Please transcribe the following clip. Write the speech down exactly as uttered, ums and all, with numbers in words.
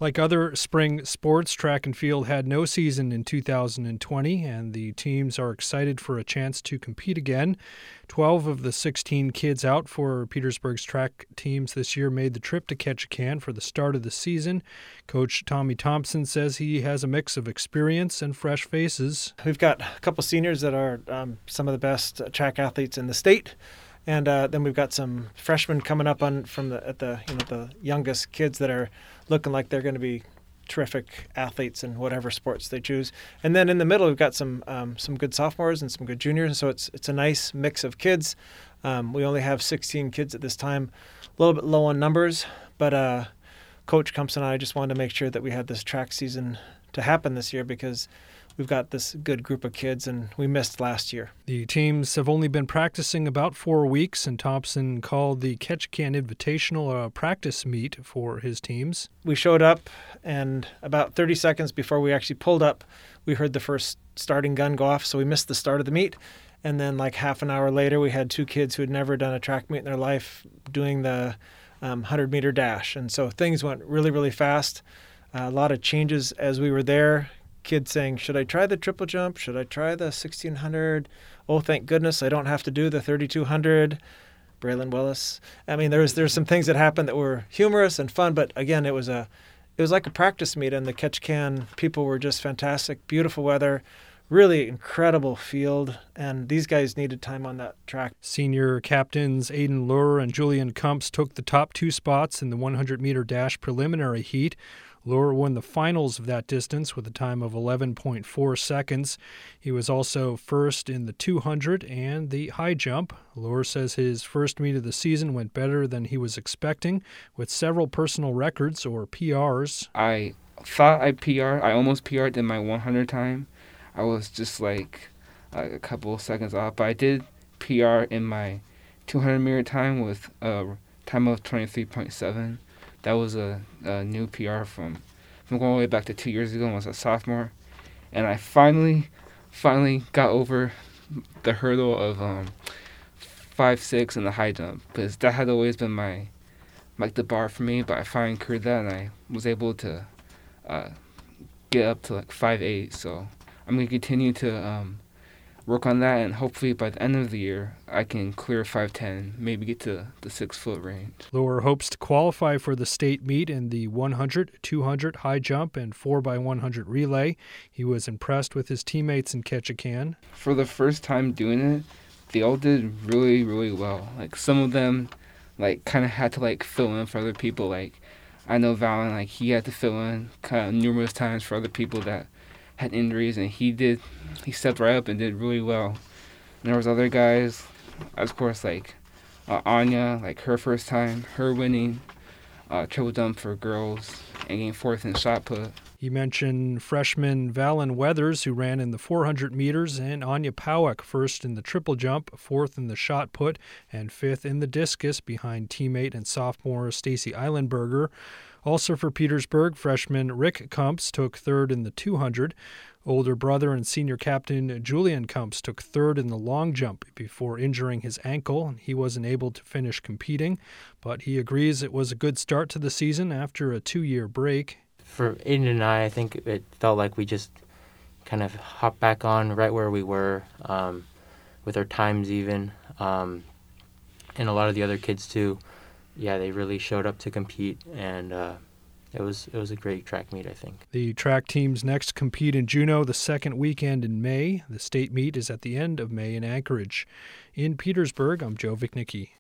Like other spring sports, track and field had no season in two thousand twenty, and the teams are excited for a chance to compete again. Twelve of the sixteen kids out for Petersburg's track teams this year made the trip to Ketchikan for the start of the season. Coach Tommy Thompson says he has a mix of experience and fresh faces. We've got a couple seniors that are um, some of the best track athletes in the state. And uh, then we've got some freshmen coming up on from the at the you know the youngest kids that are looking like they're going to be terrific athletes in whatever sports they choose. And then in the middle we've got some um, some good sophomores and some good juniors. And so it's it's a nice mix of kids. Um, we only have sixteen kids at this time, a little bit low on numbers, but uh, Coach Kumpson and I just wanted to make sure that we had this track season to happen this year because we've got this good group of kids, and we missed last year. The teams have only been practicing about four weeks, and Thompson called the Ketchikan Invitational a practice meet for his teams. We showed up, and about thirty seconds before we actually pulled up, we heard the first starting gun go off, so we missed the start of the meet. And then like half an hour later, we had two kids who had never done a track meet in their life doing the um, hundred-meter dash. And so things went really, really fast. Uh, a lot of changes as we were there. Kids saying, should I try the triple jump? Should I try the sixteen hundred? Oh, thank goodness I don't have to do the thirty-two hundred. Braylon Willis. I mean, there's there's some things that happened that were humorous and fun, but again, it was a it was like a practice meet, and the Ketchikan people were just fantastic. Beautiful weather, really incredible field, and these guys needed time on that track. Senior captains Aiden Luhr and Julian Kumps took the top two spots in the hundred-meter dash preliminary heat. Luhr won the finals of that distance with a time of eleven point four seconds. He was also first in the two hundred and the high jump. Luhr says his first meet of the season went better than he was expecting, with several personal records or P Rs. I thought I P R'd. I almost P R'd in my one hundred time. I was just like a couple of seconds off, but I did P R in my two hundred meter time with a time of twenty-three point seven. That was a, a new P R from, from going all the way back to two years ago when I was a sophomore. And I finally, finally got over the hurdle of um, five six in the high jump, because that had always been my, like the bar for me, but I finally cleared that, and I was able to uh, get up to like five eight. So I'm going to continue to um, work on that, and hopefully by the end of the year, I can clear five ten, maybe get to the six-foot range. Luhr hopes to qualify for the state meet in the one hundred, two hundred high jump and four by one hundred relay. He was impressed with his teammates in Ketchikan. For the first time doing it, they all did really, really well. Like, some of them, like, kind of had to, like, fill in for other people. Like, I know Valen, like, he had to fill in kind of numerous times for other people that had injuries, and he did, he stepped right up and did really well. And there was other guys, of course, like uh, Anya, like her first time, her winning uh, triple jump for girls and getting fourth in shot put. He mentioned freshman Valen Weathers, who ran in the four hundred meters, and Anya Powak, first in the triple jump, fourth in the shot put, and fifth in the discus behind teammate and sophomore Stacy Eilenberger. Also for Petersburg, freshman Rick Kumps took third in the two hundred. Older brother and senior captain Julian Kumps took third in the long jump before injuring his ankle. He wasn't able to finish competing, but he agrees it was a good start to the season after a two-year break. For Aiden and I, I think it felt like we just kind of hopped back on right where we were, um, with our times even, um, and a lot of the other kids too. Yeah, they really showed up to compete, and uh, it was it was a great track meet, I think. The track teams next compete in Juneau the second weekend in May. The state meet is at the end of May in Anchorage. In Petersburg, I'm Joe Vicnicki.